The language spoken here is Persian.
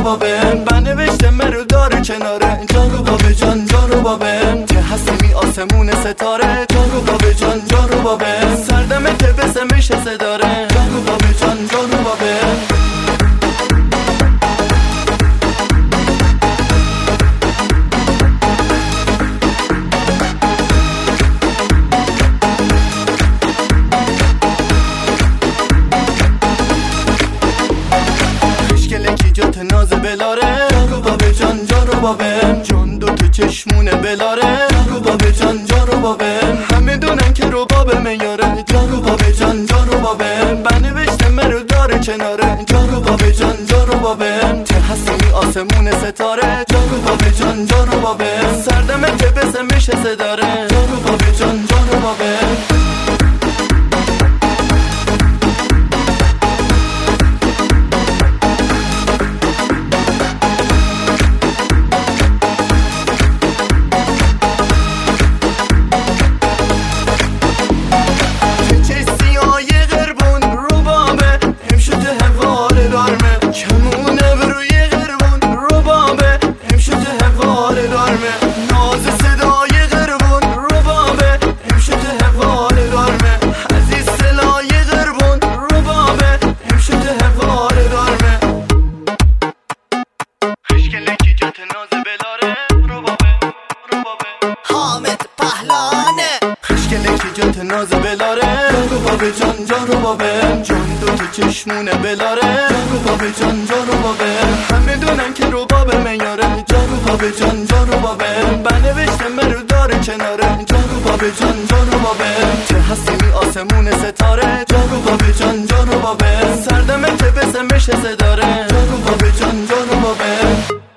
بابن بنوشته مرو داره کناره جارو بابه جان جارو بابن ته هستمی آسمون ستاره جارو بابه جان جارو بابن سردمه ته بسمش صداره جارو بابه جان جارو بابن جات ناز بلاره جارو بابه جان جارو بابه جان دو تو چشمونه بلاره جارو بابه جان جارو بابه همه دونن که رو بابه میاره جارو بابه جان جارو بابه بنوشته مرو داره کناره جارو بابه جان جارو بابه ته هستمی آسمون ستاره جارو بابه جان جارو بابه سردمه ته بسمش صداره جارو بابه جان جارو بابه جات ناز بلاره جارو بابه جان جارو بابه جان دو تو چشمونه بلاره جارو بابه جان جارو بابه همه دونن که رو بابه میاره جارو بابه جان جارو بابه بنوشته مرو داره کناره جارو بابه جان جارو بابه ته هستمی آسمون ستاره جارو بابه جان جارو بابه سردمه ته بسمش صداره جارو بابه جان جارو بابه